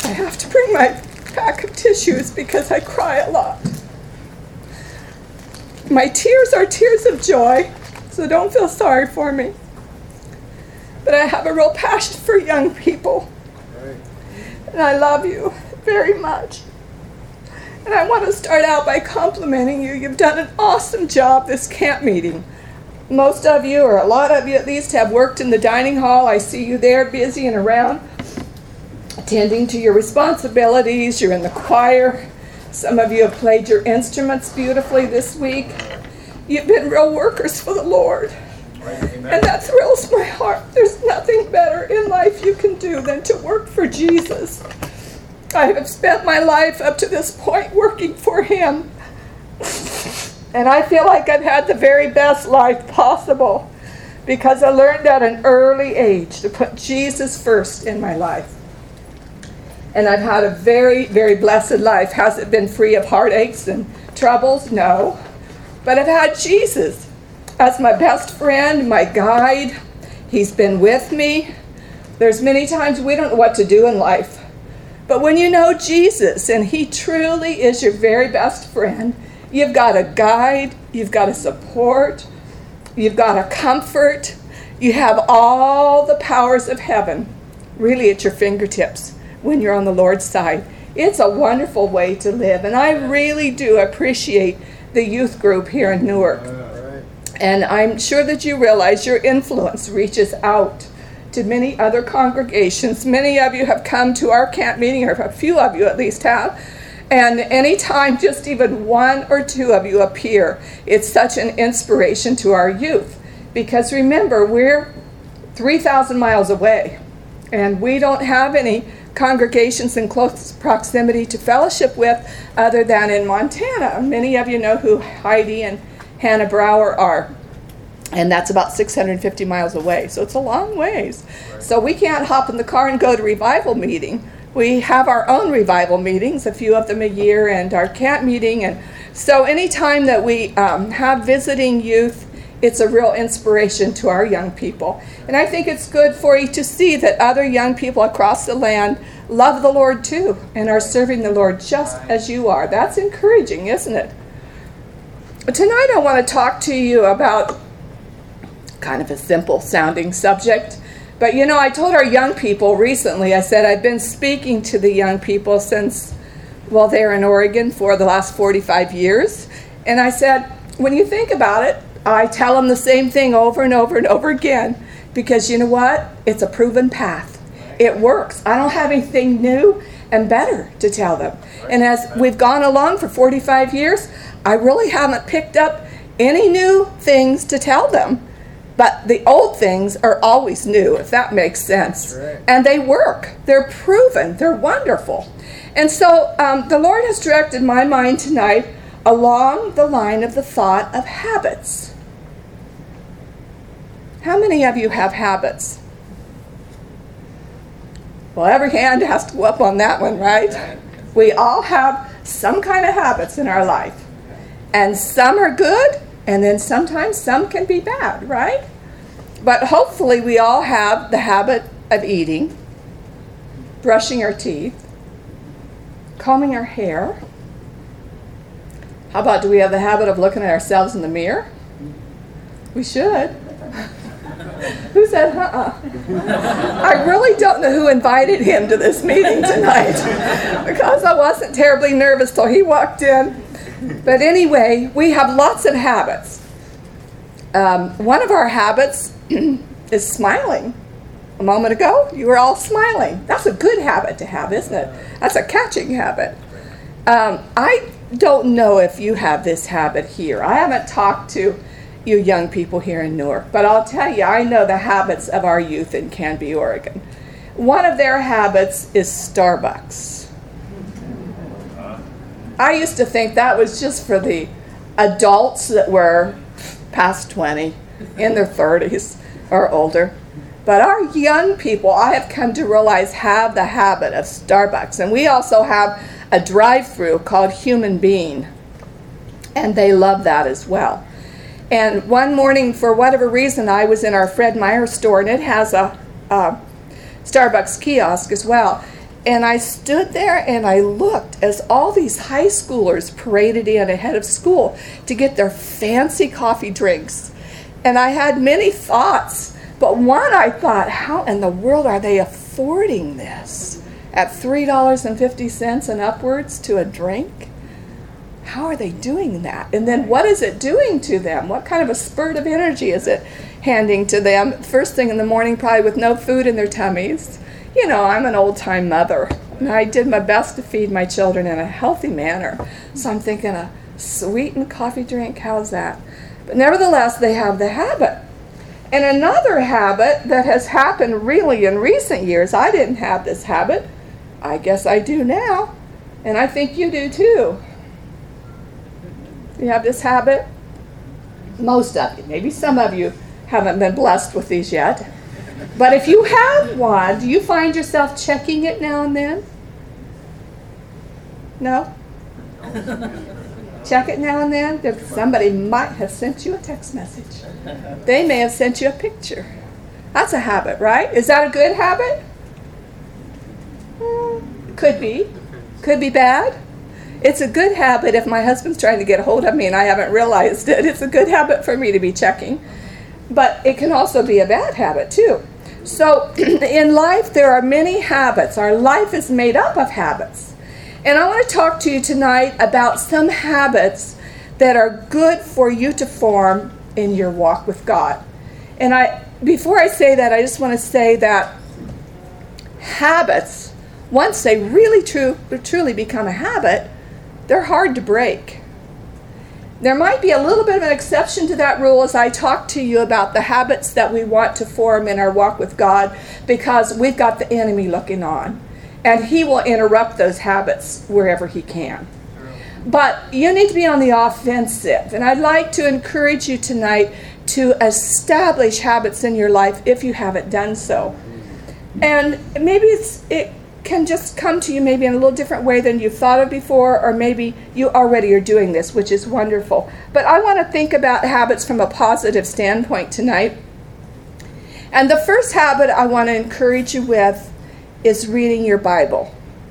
I have to bring my pack of tissues because I cry a lot. My tears are tears of joy, so don't feel sorry for me. But I have a real passion for young people. Right. And I love you very much. And I want to start out by complimenting you. You've done an awesome job this camp meeting. Most of you, or a lot of you at least, have worked in the dining hall. I see you there busy and around, attending to your responsibilities. You're in the choir. Some of you have played your instruments beautifully this week. You've been real workers for the Lord. Amen. And that thrills my heart. There's nothing better in life you can do than to work for Jesus. I have spent my life up to this point working for Him. And I feel like I've had the very best life possible because I learned at an early age to put Jesus first in my life. And I've had a very, very blessed life. Has it been free of heartaches and troubles? No. But I've had Jesus as my best friend, my guide. He's been with me. There's many times we don't know what to do in life. But when you know Jesus and He truly is your very best friend, you've got a guide, you've got a support, you've got a comfort. You have all the powers of heaven really at your fingertips when you're on the Lord's side. It's a wonderful way to live. And I really do appreciate the youth group here in Newark. And I'm sure that you realize your influence reaches out to many other congregations. Many of you have come to our camp meeting, or a few of you at least have. And anytime just even one or two of you appear, it's such an inspiration to our youth. Because remember, we're 3,000 miles away. And we don't have any congregations in close proximity to fellowship with other than in Montana. Many of you know who Heidi and Hannah Brower are. And that's about 650 miles away. So it's a long ways. Right. So we can't hop in the car and go to revival meeting. We have our own revival meetings, a few of them a year, and our camp meeting. And so anytime that we have visiting youth, it's a real inspiration to our young people. And I think it's good for you to see that other young people across the land love the Lord too and are serving the Lord just as you are. That's encouraging, isn't it? Tonight I want to talk to you about kind of a simple sounding subject. But you know, I told our young people recently, I said I've been speaking to the young people since, well, they're in Oregon for the last 45 years. And I said, when you think about it, I tell them the same thing over and over and over again. Because you know what? It's a proven path. It works. I don't have anything new and better to tell them. And as we've gone along for 45 years, I really haven't picked up any new things to tell them. But the old things are always new, if that makes sense. Right. And they work. They're proven. They're wonderful. And so the Lord has directed my mind tonight along the line of the thought of habits. How many of you have habits? Well, every hand has to go up on that one, right? We all have some kind of habits in our life. And some are good, and then sometimes some can be bad, right? But hopefully we all have the habit of eating, brushing our teeth, combing our hair. How about, do we have the habit of looking at ourselves in the mirror? We should. Who said, I really don't know who invited him to this meeting tonight because I wasn't terribly nervous till he walked in. But anyway, we have lots of habits. One of our habits is smiling. A moment ago, you were all smiling. That's a good habit to have, isn't it? That's a catching habit. I don't know if you have this habit here. I haven't talked to you young people here in Newark, but I'll tell you, I know the habits of our youth in Canby, Oregon. One of their habits is Starbucks. I used to think that was just for the adults that were past 20, in their 30s or older. But our young people, I have come to realize, have the habit of Starbucks. And we also have a drive-through called Human Bean. And they love that as well. And one morning, for whatever reason, I was in our Fred Meyer store, and it has a Starbucks kiosk as well. And I stood there and I looked as all these high schoolers paraded in ahead of school to get their fancy coffee drinks. And I had many thoughts, but one I thought, how in the world are they affording this at $3.50 and upwards to a drink? How are they doing that? And then what is it doing to them? What kind of a spurt of energy is it handing to them first thing in the morning, probably with no food in their tummies? You know, I'm an old-time mother, and I did my best to feed my children in a healthy manner. So I'm thinking a sweetened coffee drink, how's that? But nevertheless, they have the habit. And another habit that has happened really in recent years, I didn't have this habit. I guess I do now, and I think you do too. You have this habit? Most of you, maybe some of you haven't been blessed with these yet. But if you have one, do you find yourself checking it now and then? No? Check it now and then? Somebody might have sent you a text message. They may have sent you a picture. That's a habit, right? Is that a good habit? Could be. Could be bad. It's a good habit if my husband's trying to get a hold of me and I haven't realized it. It's a good habit for me to be checking. But it can also be a bad habit too. So in life there are many habits. Our life is made up of habits. And I want to talk to you tonight about some habits that are good for you to form in your walk with God. And before I say that, I just want to say that habits, once they really truly become a habit, they're hard to break. There might be a little bit of an exception to that rule as I talk to you about the habits that we want to form in our walk with God, because we've got the enemy looking on, and he will interrupt those habits wherever he can. But you need to be on the offensive, and I'd like to encourage you tonight to establish habits in your life if you haven't done so. And maybe it can just come to you maybe in a little different way than you've thought of before, or maybe you already are doing this, which is wonderful. But I want to think about habits from a positive standpoint tonight. And the first habit I want to encourage you with is reading your Bible.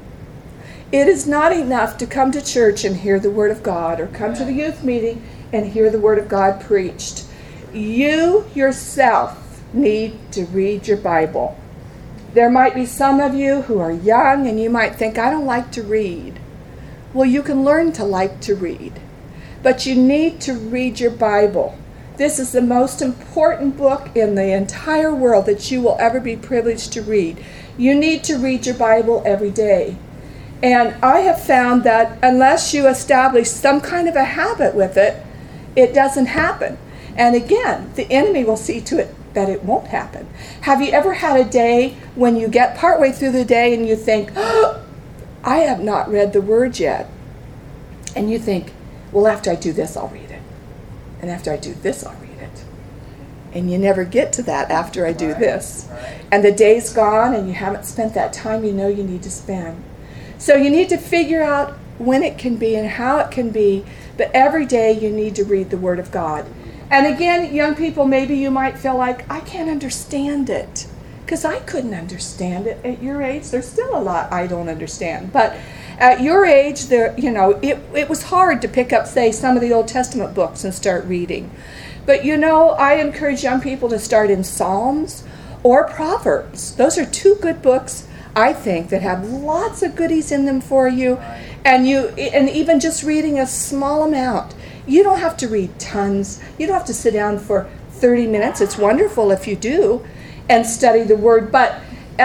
It is not enough to come to church and hear the Word of God, or come to the youth meeting and hear the Word of God preached. You yourself need to read your Bible. There might be some of you who are young and you might think, I don't like to read. Well, you can learn to like to read. But you need to read your Bible. This is the most important book in the entire world that you will ever be privileged to read. You need to read your Bible every day. And I have found that unless you establish some kind of a habit with it, it doesn't happen. And again, the enemy will see to it that it won't happen. Have you ever had a day when you get partway through the day and you think, oh, I have not read the Word yet? And you think, well, after I do this, I'll read it. And after I do this, I'll read it. And you never get to that after I do this. And the day's gone and you haven't spent that time you know you need to spend. So you need to figure out when it can be and how it can be, but every day you need to read the Word of God. And again, young people, maybe you might feel like, I can't understand it. Because I couldn't understand it at your age. There's still a lot I don't understand. But at your age, it was hard to pick up, say, some of the Old Testament books and start reading. But I encourage young people to start in Psalms or Proverbs. Those are two good books, I think, that have lots of goodies in them for you. And even just reading a small amount. You don't have to read tons. You don't have to sit down for 30 minutes. It's wonderful if you do and study the Word. But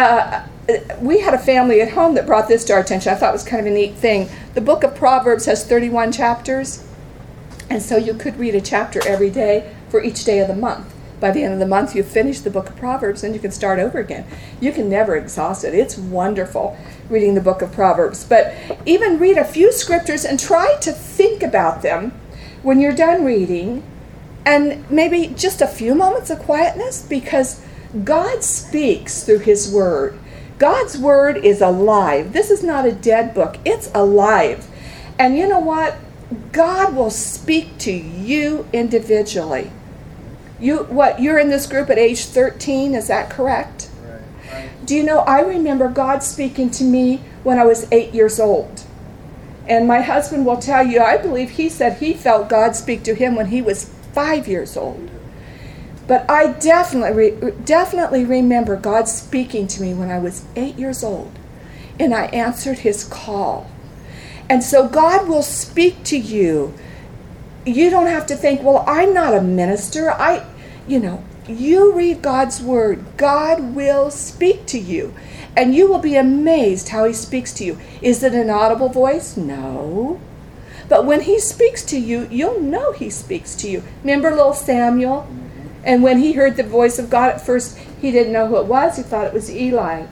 we had a family at home that brought this to our attention. I thought it was kind of a neat thing. The book of Proverbs has 31 chapters. And so you could read a chapter every day for each day of the month. By the end of the month, you finish the book of Proverbs and you can start over again. You can never exhaust it. It's wonderful reading the book of Proverbs. But even read a few scriptures and try to think about them when you're done reading, and maybe just a few moments of quietness, because God speaks through His Word. God's Word is alive. This is not a dead book. It's alive. And you know what? God will speak to you individually. You're in this group at age 13, is that correct? Right. Do you know, I remember God speaking to me when I was 8 years old. And my husband will tell you, I believe he said he felt God speak to him when he was 5 years old. But I definitely remember God speaking to me when I was 8 years old. And I answered his call. And so God will speak to you. You don't have to think, well, I'm not a minister. You read God's word. God will speak to you. And you will be amazed how he speaks to you. Is it an audible voice? No. But when he speaks to you, you'll know he speaks to you. Remember little Samuel? And when he heard the voice of God at first, he didn't know who it was. He thought it was Eli.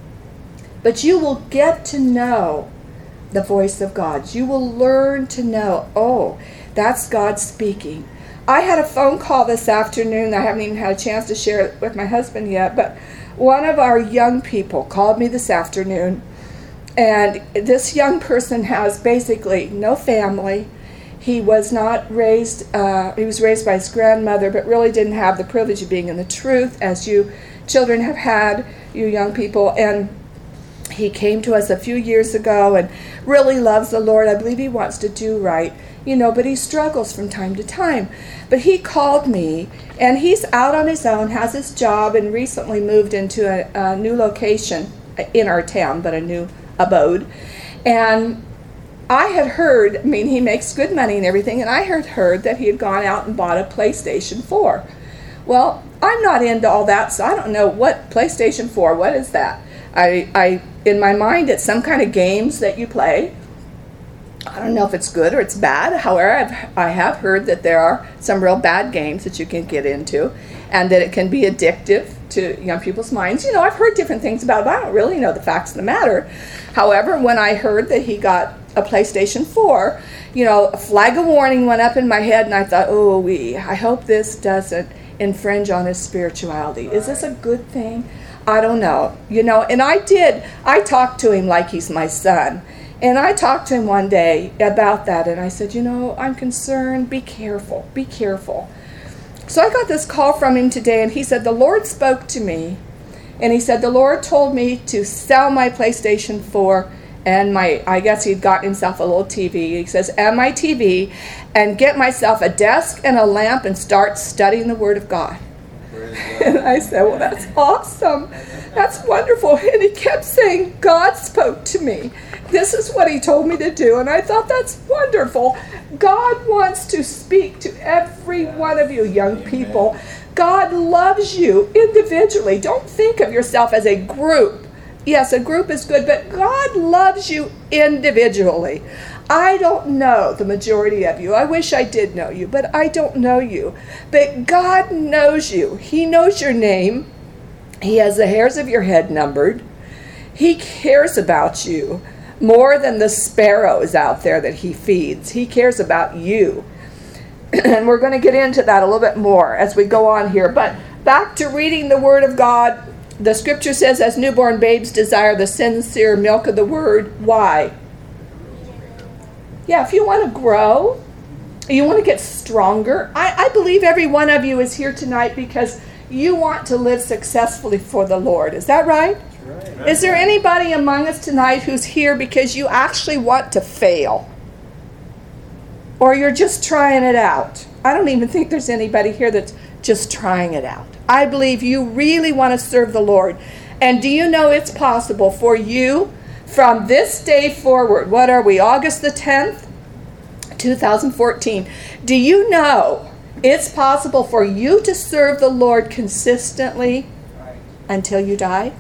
But you will get to know the voice of God. You will learn to know, oh, that's God speaking. I had a phone call this afternoon. I haven't even had a chance to share it with my husband yet, but one of our young people called me this afternoon, and this young person has basically no family. He was not raised, he was raised by his grandmother, but really didn't have the privilege of being in the truth, as you children have had, you young people. And he came to us a few years ago and really loves the Lord. I believe he wants to do right, but he struggles from time to time. But he called me, and he's out on his own, has his job, and recently moved into a new location in our town, but a new abode. And I had heard, he makes good money and everything, and I had heard that he had gone out and bought a PlayStation 4. Well, I'm not into all that, so I don't know what PlayStation 4, what is that? I in my mind, it's some kind of games that you play. I don't know if it's good or it's bad. However, I have heard that there are some real bad games that you can get into, and that it can be addictive to young people's minds. I've heard different things about it, but I don't really know the facts of the matter. However, when I heard that he got a PlayStation 4, a flag of warning went up in my head, and I thought, I hope this doesn't infringe on his spirituality. Is this a good thing? I don't know. And I talked to him like he's my son. And I talked to him one day about that, and I said, I'm concerned. Be careful. Be careful. So I got this call from him today, and he said, the Lord spoke to me, and he said, the Lord told me to sell my PlayStation 4 and I guess he'd got himself a little TV. He says, and my TV, and get myself a desk and a lamp and start studying the Word of God. And I said, well, that's awesome. That's wonderful. And he kept saying, God spoke to me. This is what he told me to do. And I thought, that's wonderful. God wants to speak to every one of you young people. God loves you individually. Don't think of yourself as a group. Yes, a group is good, but God loves you individually. I don't know the majority of you. I wish I did know you, but I don't know you. But God knows you. He knows your name. He has the hairs of your head numbered. He cares about you more than the sparrows out there that he feeds. He cares about you. And we're going to get into that a little bit more as we go on here. But back to reading the Word of God. The scripture says, as newborn babes desire the sincere milk of the Word. Why? Yeah, if you want to grow, you want to get stronger. I believe every one of you is here tonight because you want to live successfully for the Lord. Is that right? That's right. Is there anybody among us tonight who's here because you actually want to fail? Or you're just trying it out? I don't even think there's anybody here that's just trying it out. I believe you really want to serve the Lord. And do you know it's possible for you from this day forward? What are we, August the 10th, 2014? Do you know it's possible for you to serve the Lord consistently until you die?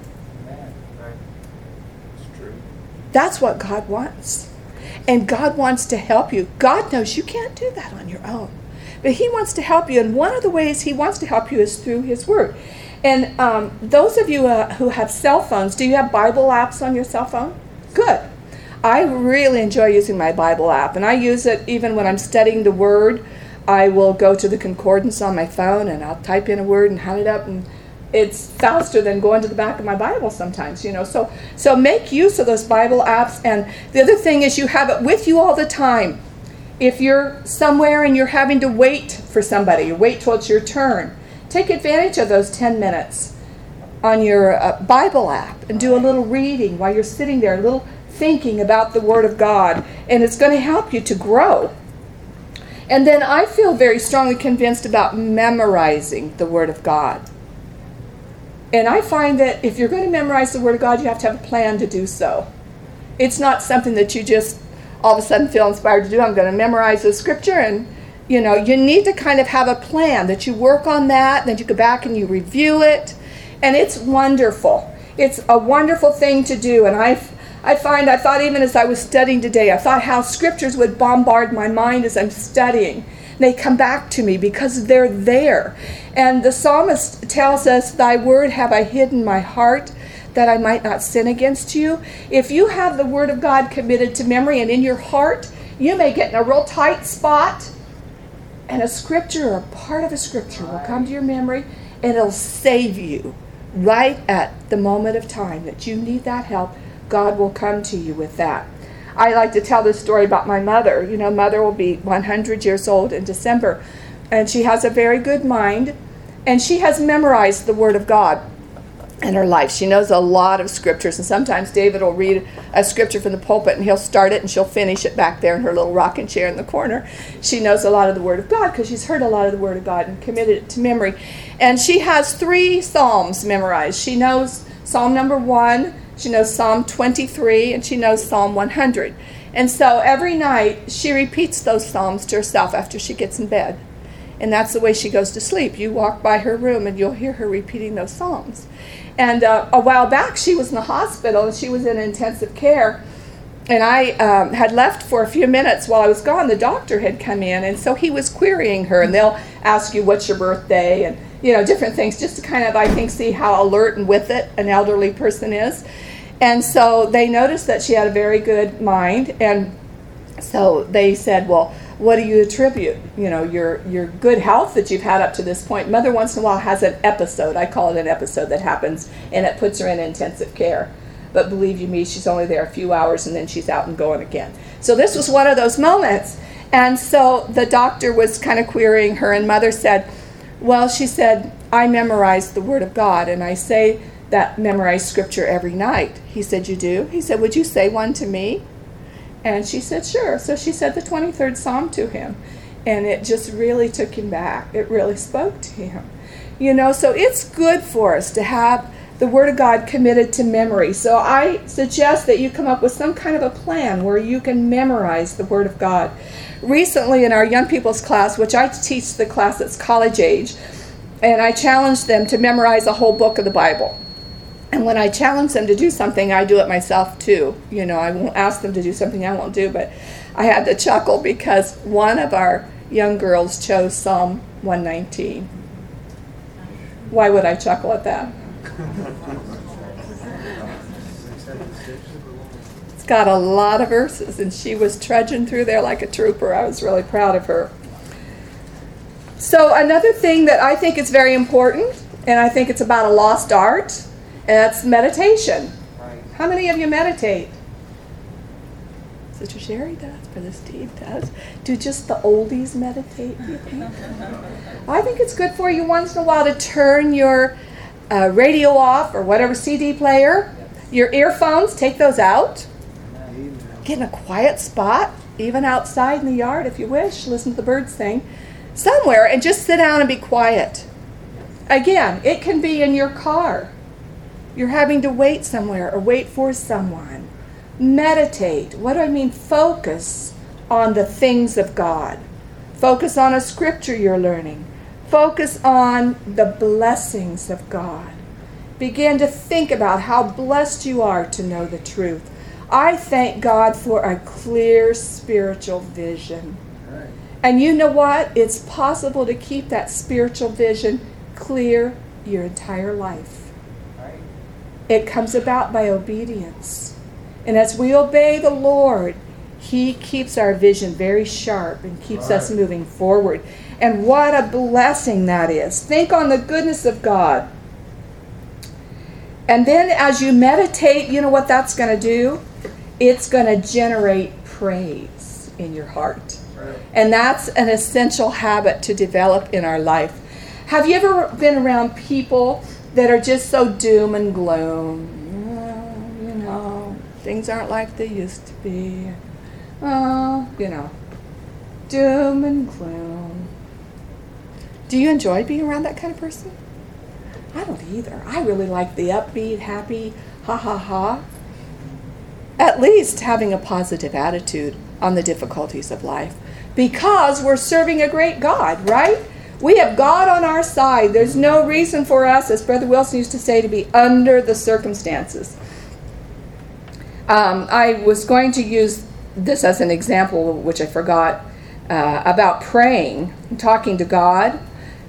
That's true. That's what God wants. And God wants to help you. God knows you can't do that on your own. But he wants to help you, and one of the ways he wants to help you is through his Word. And those of you who have cell phones, do you have Bible apps on your cell phone? Good. I really enjoy using my Bible app, and I use it even when I'm studying the Word. I will go to the concordance on my phone, and I'll type in a word and hunt it up, and it's faster than going to the back of my Bible sometimes, So make use of those Bible apps, and the other thing is you have it with you all the time. If you're somewhere and you're having to wait for somebody, you wait till it's your turn, take advantage of those 10 minutes. Bible app and do a little reading while you're sitting there, a little thinking about the Word of God, and it's going to help you to grow. And then I feel very strongly convinced about memorizing the Word of God. And I find that if you're going to memorize the Word of God, you have to have a plan to do so. It's not something that you just all of a sudden feel inspired to do. I'm going to memorize the Scripture, and you need to kind of have a plan that you work on that, then you go back and you review it, and it's wonderful. It's a wonderful thing to do, and I thought even as I was studying today, I thought how Scriptures would bombard my mind as I'm studying. They come back to me because they're there. And the psalmist tells us, "Thy word have I hid in my heart, that I might not sin against you." If you have the Word of God committed to memory and in your heart, you may get in a real tight spot, and a Scripture or part of a Scripture will come to your memory, and it'll save you right at the moment of time that you need that help. God will come to you with that. I like to tell this story about my mother. Mother will be 100 years old in December, and she has a very good mind, and she has memorized the Word of God in her life. She knows a lot of Scriptures, and sometimes David will read a Scripture from the pulpit, and he'll start it, and she'll finish it back there in her little rocking chair in the corner. She knows a lot of the Word of God because she's heard a lot of the Word of God and committed it to memory. And she has 3 Psalms memorized. She knows Psalm number 1, she knows Psalm 23, and she knows Psalm 100. And so every night she repeats those Psalms to herself after she gets in bed. And that's the way she goes to sleep. You walk by her room and you'll hear her repeating those Psalms. And a while back she was in the hospital and she was in intensive care. And I had left for a few minutes while I was gone. The doctor had come in, and so he was querying her. And they'll ask you, what's your birthday? And different things, just to kind of, I think, see how alert and with it an elderly person is. And so they noticed that she had a very good mind, and so they said, well, what do you attribute, your good health that you've had up to this point? Mother once in a while has an episode, I call it an episode, that happens, and it puts her in intensive care. But believe you me, she's only there a few hours, and then she's out and going again. So this was one of those moments. And so the doctor was kind of querying her, and Mother said, well, she said, I memorized the Word of God, and I say that memorized Scripture every night. He said, you do? He said, would you say one to me? And she said, sure. So she said the 23rd Psalm to him, and it just really took him back. It really spoke to him. So it's good for us to have the Word of God committed to memory. So I suggest that you come up with some kind of a plan where you can memorize the Word of God. Recently in our young people's class, which I teach the class that's college age, and I challenged them to memorize a whole book of the Bible. And when I challenge them to do something, I do it myself too. I won't ask them to do something I won't do, but I had to chuckle because one of our young girls chose Psalm 119. Why would I chuckle at that? It's got a lot of verses, and she was trudging through there like a trooper. I was really proud of her. So another thing that I think is very important, and I think it's about a lost art, and that's meditation. Right. How many of you meditate? Sister Sherry does. Brother Steve does. Do just the oldies meditate, you think? I think it's good for you once in a while to turn your radio off or whatever CD player. Your earphones, take those out. Get in a quiet spot, even outside in the yard if you wish. Listen to the birds sing. Somewhere, and just sit down and be quiet. Again, it can be in your car. You're having to wait somewhere or wait for someone. Meditate. What do I mean? Focus on the things of God. Focus on a Scripture you're learning. Focus on the blessings of God. Begin to think about how blessed you are to know the truth. I thank God for a clear spiritual vision. And you know what? It's possible to keep that spiritual vision clear your entire life. It comes about by obedience. And as we obey the Lord, He keeps our vision very sharp and keeps us moving forward. And what a blessing that is. Think on the goodness of God. And then as you meditate, you know what that's going to do? It's going to generate praise in your heart. And that's an essential habit to develop in our life. Have you ever been around people that are just so doom and gloom. Things aren't like they used to be. Doom and gloom. Do you enjoy being around that kind of person? I don't either. I really like the upbeat, happy, ha ha ha. At least having a positive attitude on the difficulties of life, because we're serving a great God, right? We have God on our side. There's no reason for us, as Brother Wilson used to say, to be under the circumstances. I was going to use this as an example, which I forgot, about praying, talking to God.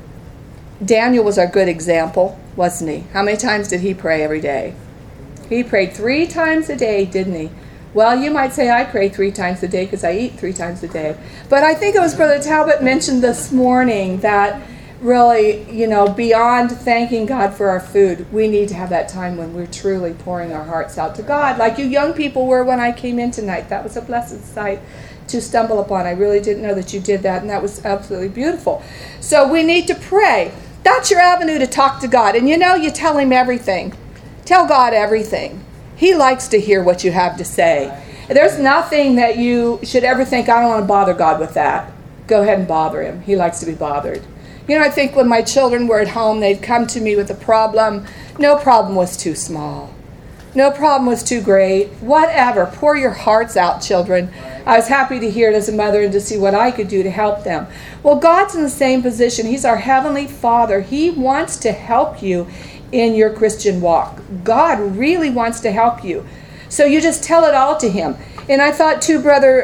Daniel was a good example, wasn't he? How many times did he pray every day? He prayed 3 times a day, didn't he? Well, you might say I pray 3 times a day because I eat 3 times a day. But I think it was Brother Talbot mentioned this morning that really, beyond thanking God for our food, we need to have that time when we're truly pouring our hearts out to God, like you young people were when I came in tonight. That was a blessed sight to stumble upon. I really didn't know that you did that, and that was absolutely beautiful. So we need to pray. That's your avenue to talk to God. And you tell him everything. Tell God everything. He likes to hear what you have to say. There's nothing that you should ever think, I don't want to bother God with that. Go ahead and bother him. He likes to be bothered. I think when my children were at home, they'd come to me with a problem. No problem was too small. No problem was too great. Whatever. Pour your hearts out, children. I was happy to hear it as a mother and to see what I could do to help them. Well, God's in the same position. He's our Heavenly Father. He wants to help you in your Christian walk. God really wants to help you. So you just tell it all to him. And I thought too, Brother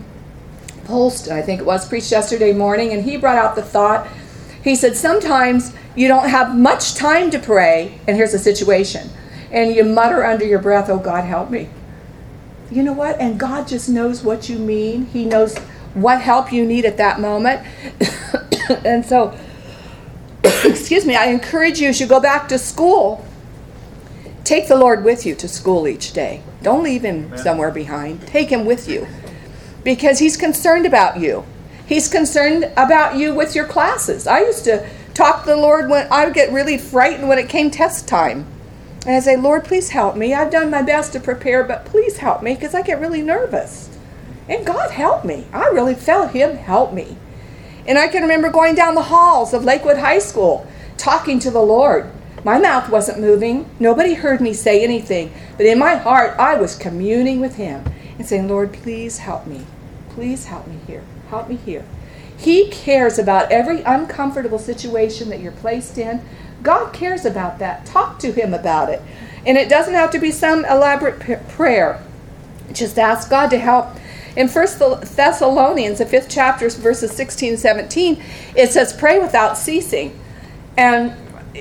Polston, I think it was, preached yesterday morning, and he brought out the thought. He said, sometimes you don't have much time to pray, and here's a situation, and you mutter under your breath, oh, God, help me. You know what? And God just knows what you mean. He knows what help you need at that moment. And so, excuse me, I encourage you, as you go back to school, take the Lord with you to school each day. Don't leave him somewhere behind. Take him with you, because he's concerned about you. He's concerned about you with your classes. I used to talk to the Lord when I would get really frightened when it came test time. And I'd say, Lord, please help me. I've done my best to prepare, but please help me, because I get really nervous. And God helped me. I really felt him help me. And I can remember going down the halls of Lakewood High School, talking to the Lord. My mouth wasn't moving. Nobody heard me say anything. But in my heart, I was communing with him and saying, Lord, please help me. Please help me here. Help me here. He cares about every uncomfortable situation that you're placed in. God cares about that. Talk to him about it. And it doesn't have to be some elaborate prayer. Just ask God to help. In 1 Thessalonians, the 5th chapter, verses 16 and 17, it says, pray without ceasing. And,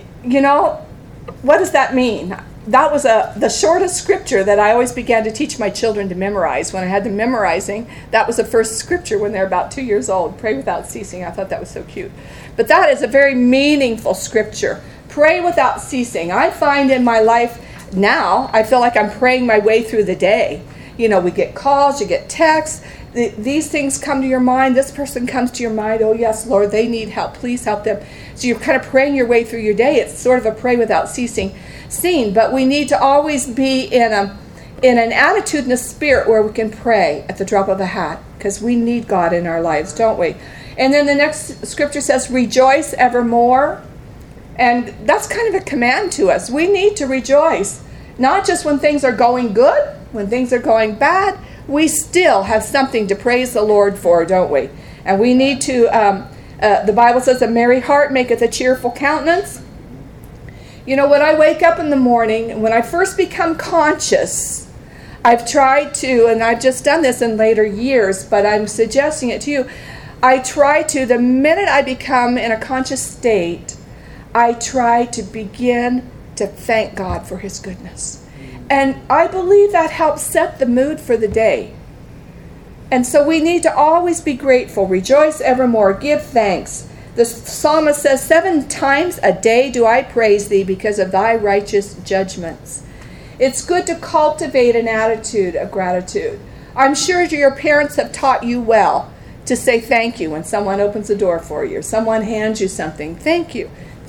what does that mean? That was the shortest scripture that I always began to teach my children to memorize. When I had them memorizing, that was the first scripture when they're about 2 years old. Pray without ceasing. I thought that was so cute. But that is a very meaningful scripture. Pray without ceasing. I find in my life now, I feel like I'm praying my way through the day. We get calls, you get texts. These things come to your mind. This person comes to your mind. Oh, yes, Lord, they need help. Please help them. So you're kind of praying your way through your day. It's sort of a pray without ceasing scene. But we need to always be in an attitude and a spirit where we can pray at the drop of a hat, because we need God in our lives, don't we? And then the next scripture says, rejoice evermore. And that's kind of a command to us. We need to rejoice, not just when things are going good, when things are going bad. We still have something to praise the Lord for, don't we? And we need to, the Bible says, a merry heart maketh a cheerful countenance. When I wake up in the morning, when I first become conscious, I've tried to, and I've just done this in later years, but I'm suggesting it to you, I try to, the minute I become in a conscious state, I try to begin to thank God for his goodness. And I believe that helps set the mood for the day. And so we need to always be grateful. Rejoice evermore. Give thanks. The psalmist says, 7 times a day do I praise thee because of thy righteous judgments. It's good to cultivate an attitude of gratitude. I'm sure your parents have taught you well to say thank you when someone opens the door for you or someone hands you something. Thank you.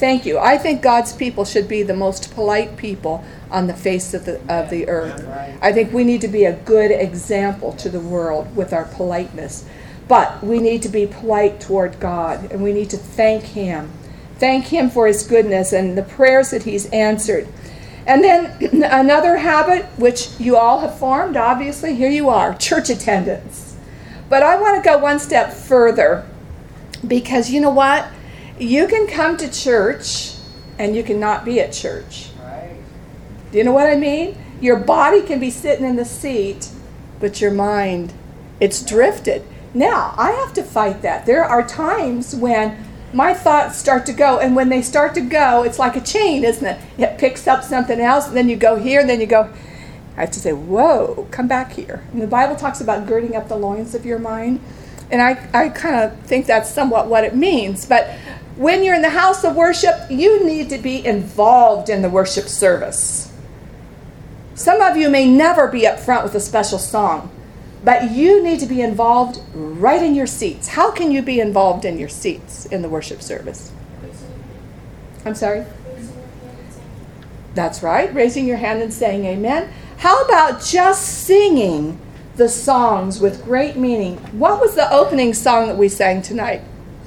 Thank you. I think God's people should be the most polite people on the face of the earth. I think we need to be a good example to the world with our politeness. But we need to be polite toward God, and we need to thank Him. Thank Him for His goodness and the prayers that He's answered. And then another habit, which you all have formed, obviously, here you are, church attendance. But I want to go one step further, because you know what? You can come to church and you can not be at church. Right. Do you know what I mean? Your body can be sitting in the seat, but your mind, it's drifted. Now, I have to fight that. There are times when my thoughts start to go, and when they start to go, it's like a chain, isn't it? It picks up something else, and then you go here, and then you go. I have to say, whoa, come back here. And the Bible talks about girding up the loins of your mind. And I kind of think that's somewhat what it means. But when you're in the house of worship, you need to be involved in the worship service. Some of you may never be up front with a special song, but you need to be involved right in your seats. How can you be involved in your seats in the worship service? I'm sorry? That's right, raising your hand and saying amen. How about just singing the songs with great meaning? What was the opening song that we sang tonight?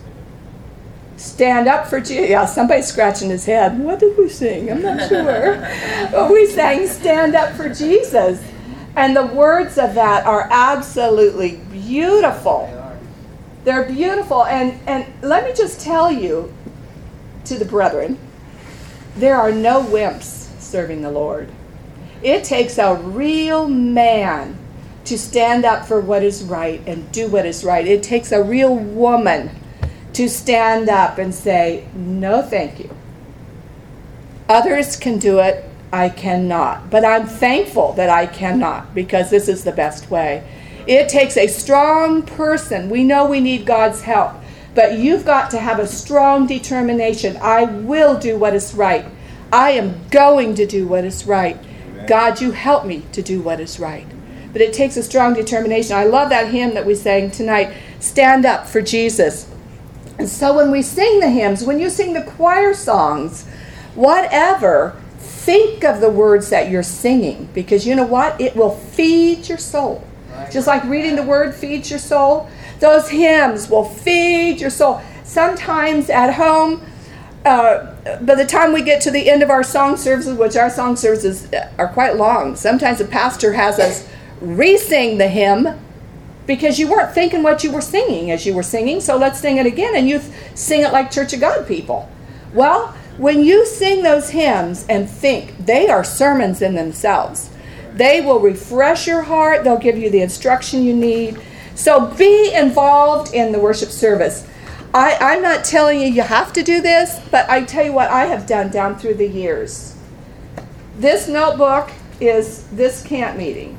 Stand Up for Jesus. Yeah, somebody's scratching his head. What did we sing? I'm not sure. But we sang Stand Up for Jesus. And the words of that are absolutely beautiful. They're beautiful. And let me just tell you, to the brethren, there are no wimps serving the Lord. It takes a real man to stand up for what is right and do what is right. It takes a real woman to stand up and say, no, thank you. Others can do it. I cannot. But I'm thankful that I cannot, because this is the best way. It takes a strong person. We know we need God's help, but you've got to have a strong determination. I will do what is right. I am going to do what is right. Amen. God, you help me to do what is right. But it takes a strong determination. I love that hymn that we sang tonight, Stand Up for Jesus. And so when we sing the hymns, when you sing the choir songs, whatever, think of the words that you're singing, because you know what? It will feed your soul. Right. Just like reading the Word feeds your soul, those hymns will feed your soul. Sometimes at home, by the time we get to the end of our song services, which our song services are quite long, sometimes the pastor has us re-sing the hymn because you weren't thinking what you were singing as you were singing, so let's sing it again, and you sing it like Church of God people. Well, when you sing those hymns and think, they are sermons in themselves. They will refresh your heart. They'll give you the instruction you need. So be involved in the worship service. I'm not telling you have to do this, but I tell you what I have done down through the years. This notebook is this camp meeting.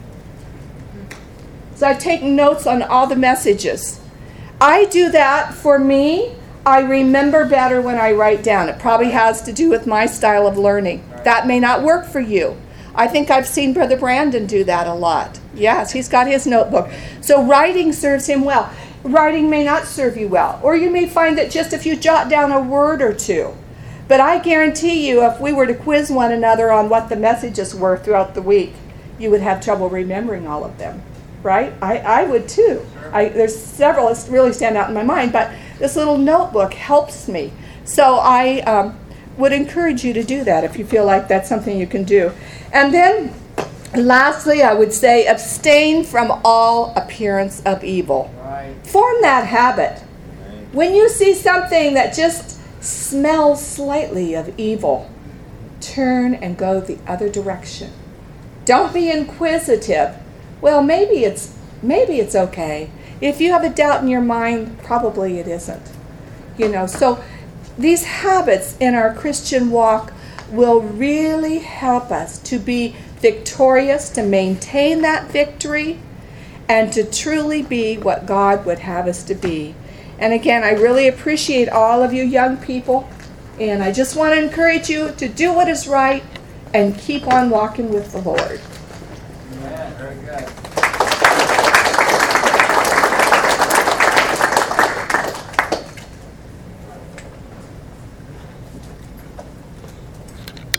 So I take notes on all the messages. I do that for me. I remember better when I write down. It probably has to do with my style of learning. That may not work for you. I think I've seen Brother Brandon do that a lot. Yes, he's got his notebook. So writing serves him well. Writing may not serve you well. Or you may find that just if you jot down a word or two. But I guarantee you, if we were to quiz one another on what the messages were throughout the week, you would have trouble remembering all of them. Right? I would too. There's several that really stand out in my mind, but this little notebook helps me. So I would encourage you to do that if you feel like that's something you can do. And then, lastly, I would say abstain from all appearance of evil. Right. Form that habit. Right. When you see something that just smells slightly of evil, turn and go the other direction. Don't be inquisitive. Well, maybe it's okay. If you have a doubt in your mind, probably it isn't. So these habits in our Christian walk will really help us to be victorious, to maintain that victory, and to truly be what God would have us to be. And again, I really appreciate all of you young people, and I just want to encourage you to do what is right and keep on walking with the Lord. Amen. Very good.